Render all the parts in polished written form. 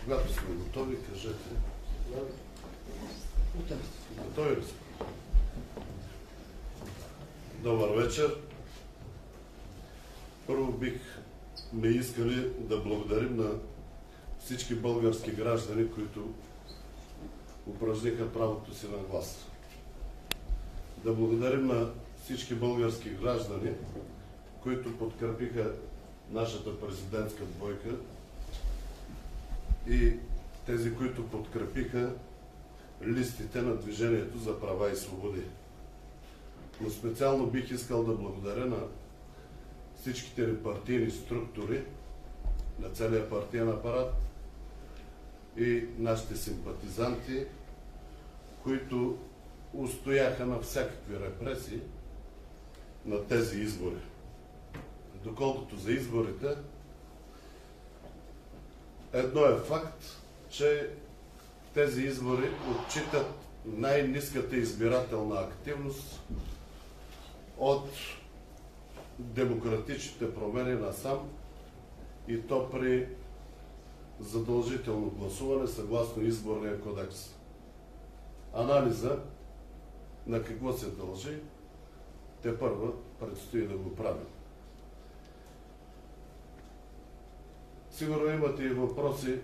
Когато сме готови, кажете. Готови ли сме? Добър вечер. Първо бихме искали да благодарим на всички български граждани, които упражниха правото си на глас. Да благодарим на всички български граждани, които подкрепиха нашата президентска двойка и тези, които подкрепиха листите на Движението за права и свободи. Но специално бих искал да благодаря на всичките ни партийни структури, на целия партиен апарат и нашите симпатизанти, които устояха на всякакви репресии на тези избори. Доколкото за изборите, едно е факт, че тези избори отчитат най-ниската избирателна активност от демократичните промени насам, и то при задължително гласуване съгласно Изборния кодекс. Анализа на какво се дължи, тепърва предстои да го правим. Сигурно имате и въпроси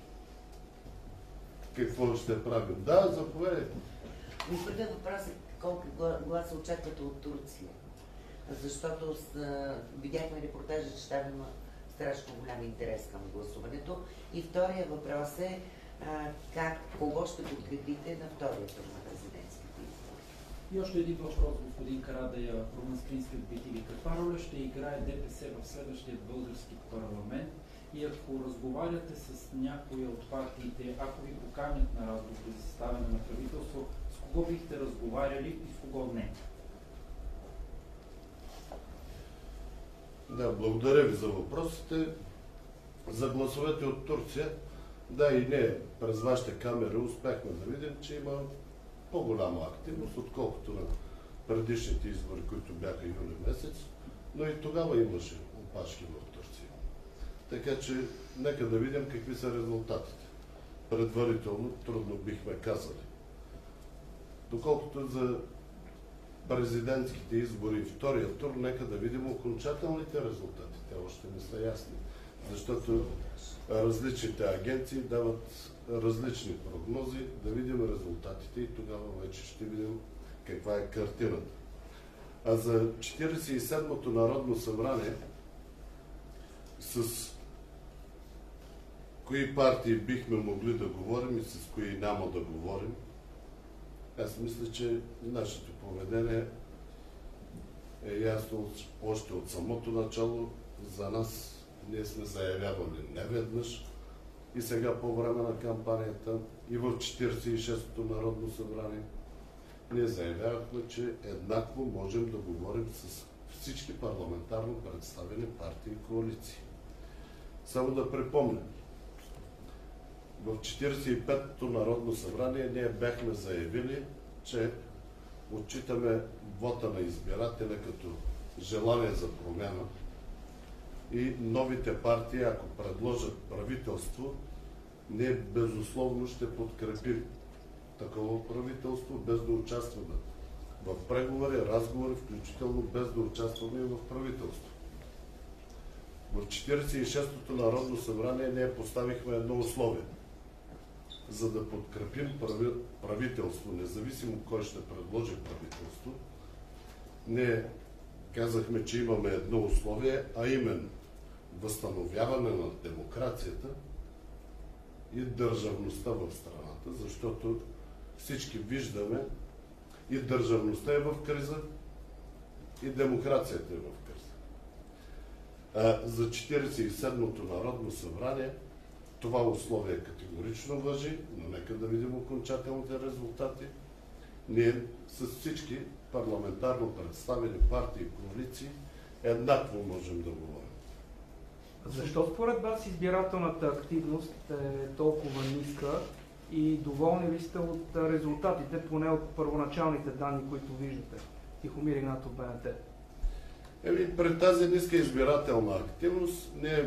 какво ще правим. Да, заповядайте. Първият въпрос е колко гласа очаквате от Турция? Защото видяхме репортажа, че там има страшно голям интерес към гласуването. И втория въпрос е кого ще подкрепите на втория тур на президентските избори? И още един въпрос, господин Карадайъ, Румънскринска BTV. Каква роля ще играе ДПС в следващия български парламент? И ако разговаряте с някои от партиите, ако ви поканят на разговори за съставяне на правителство, с кого бихте разговаряли и с кого не? Да, благодаря ви за въпросите. За гласовете от Турция, да и не, през вашите камери успяхме да видим, че има по-голяма активност, отколкото на предишните избори, които бяха юли месец, но и тогава имаше опашки в Турция. Така че, нека да видим какви са резултатите. Предварително трудно бихме казали. Доколкото за президентските избори и втория тур, нека да видим окончателните резултати. Те още не са ясни, защото различните агенции дават различни прогнози, да видим резултатите и тогава вече ще видим каква е картината. А за 47-то Народно събрание с кои партии бихме могли да говорим и с кои няма да говорим, аз мисля, че нашето поведение е ясно още от самото начало. За нас ние сме заявявали неведнъж и сега по време на кампанията и в 46-то Народно събрание ние заявявахме, че еднакво можем да говорим с всички парламентарно представени партии и коалиции. Само да припомня, в 45-то Народно събрание ние бяхме заявили, че отчитаме вота на избирателя като желание за промяна и новите партии, ако предложат правителство, ние безусловно ще подкрепим такова правителство, без да участваме в преговори, разговори, включително без да участваме и в правителство. В 46-то Народно събрание ние поставихме едно условие. За да подкрепим правителство, независимо кой ще предложи правителство, ние казахме, че имаме едно условие, а именно възстановяване на демокрацията и държавността в страната, защото всички виждаме, и държавността е в криза, и демокрацията е в криза. За 47-то Народно събрание това условие категорично важи, но нека да видим окончателните резултати. Ние с всички парламентарно представени партии и коалиции еднакво можем да говорим. Защо според вас избирателната активност е толкова ниска и доволни ли сте от резултатите, поне от първоначалните данни, които виждате? Тихомир Игнатов, БНТ. При тази ниска избирателна активност ние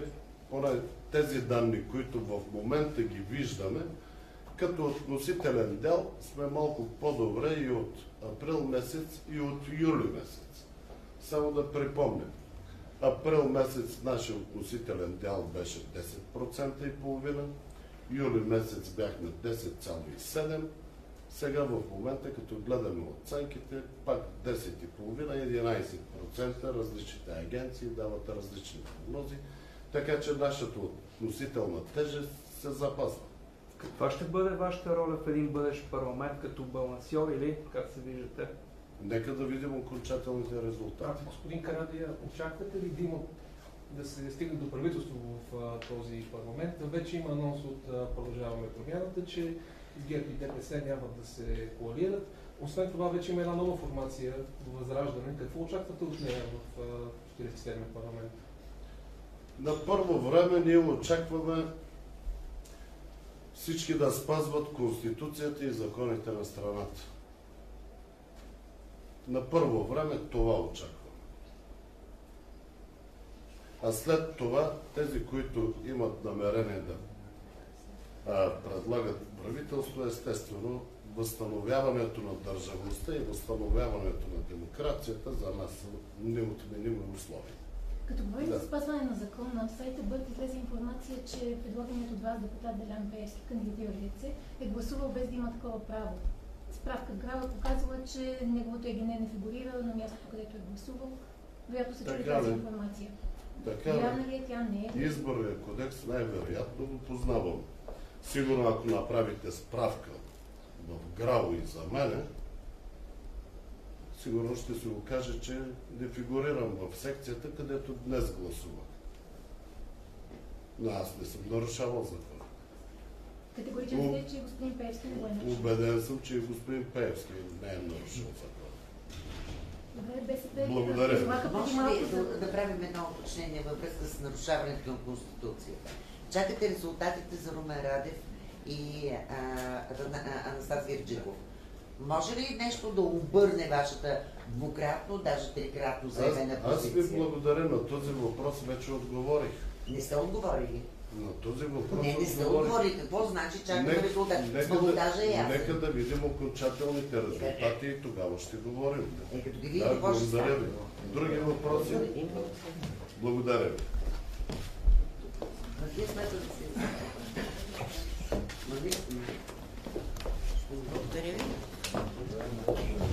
поне тези данни, които в момента ги виждаме, като относителен дел сме малко по-добре и от април месец, и от юли месец. Само да припомням. Април месец нашия относителен дял беше 10% и половина, юли месец бяхме 10,7%, сега в момента, като гледаме оценките, пак 10,5-11%, различните агенции дават различни прогнози, така че нашата относителна тежест се запазва. Каква ще бъде вашата роля в един бъдещ парламент като балансьор или как се виждате? Нека да видим окончателните резултати. Господин Карадия, очаквате ли да се стигне до правителство в този парламент? Вече има анонс от Продължаваме промяната, че ГЕРБ и ДПС няма да се коалират. Освен това, вече има една нова формация до Възраждане. Какво очаквате от нея в 47-я парламент? На първо време ние очакваме всички да спазват Конституцията и законите на страната. На първо време това очакваме. А след това тези, които имат намерение да предлагат правителство, естествено, възстановяването на държавността и възстановяването на демокрацията за нас са неотменими условия. Като говорим за спазване на закон, на сайта БърТ излезе информация, че предлаганият от вас депутат Делян Пеевски, кандидатиралият се, е гласувал без да има такова право. Справка в Грава показва, че неговото ЕГН не фигурира на мястото, където е гласувал. Вероятно се чули тази информация. Вярна ли е, тя не е? Изборният кодекс най-вероятно го познавам. Сигурно, ако направите справка в ГРАО и за мене, сигурно ще се окаже, че не фигурирам в секцията, където днес гласувах. Но аз не съм нарушавал закона. Категорично сте, че господин Пеевски не го е нарушил. Убеден съм, че и господин Пеевски не е нарушил закона. Добре, БСП... Благодаря. Може ли да правим едно уточнение във връзка с нарушаването на Конституцията? Чакате резултатите за Румен Радев и Анастас Герджиков. Може ли нещо да обърне вашата двукратно, даже трикратно заявена позиция? Аз ви благодаря, на този въпрос вече отговорих. Не сте отговорили? На този въпрос не сте отговорили. Какво значи чакаме резултат? Саботажа е ясен. Нека да видим окончателните резултати и тогава ще говорим. Като ги видите, какво ще благодаря ви. Други въпроси? Благодаря ви. Вие смятате да се благодаря ви.